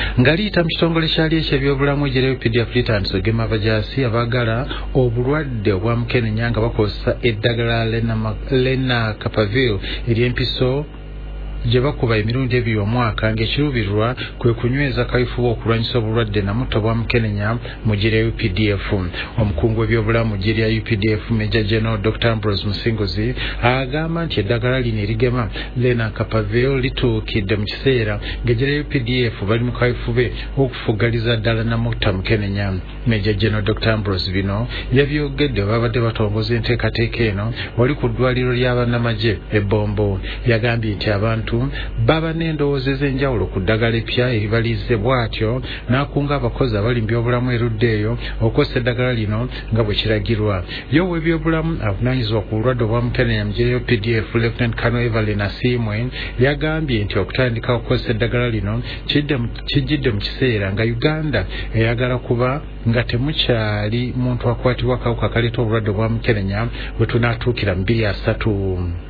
ngaliita mu kitongole kyali eky'ebyobulamu eggye UPDF litandise ogema abajaasi abaagala obulwadde obwa mukenenya nga bakozesa eddagala lenacapavir ery'empiso gye bakuba emirundi ebiri omwaka ng'ekiruubirirwa kwe kunyweza kaweefube okulwanyisa obulwadde namutta bwa mukenenya mu ggye lya UPDF. Omukungu w'ebyobulamu mu ggye lya UPDF Major General Dr. Ambrose Musingozi agamba nti eddagala lino erigema lenacapavir lituukidde mu kiseera ng'eggye lya UPDF bali mu kaweefube okufugaliza ddala namutta mukenenya. Major General Dr. Ambrose bino yabyogedde babadde batongoza enteekateeka eno wali ku ddwaliro ly'abannamagye ebbombo. Yagambye nti abantu baba n'endowooza ez'enjawulo ku ddagala eppya eribalize bw'atyo n'akunga abakozi abali mu byobulamu erudde eyo okukozesa eddagala lino nga bwe kiragirwa. Ye ow'ebyobulamu avunaanyizibwa ku bulwadde obwa mukenenya mu ggye lya UPDF Lieutenant Colonel Evelyn Asiimwe yagambye nti okutandika okukozesa eddagala lino kijjidde mu kiseera nga Uganda eyagala kuba nga temukyali muntu akwatibwa akawuka akaleeta obulwadde obwa mukenenya bwe tunaatuukira mu 2030.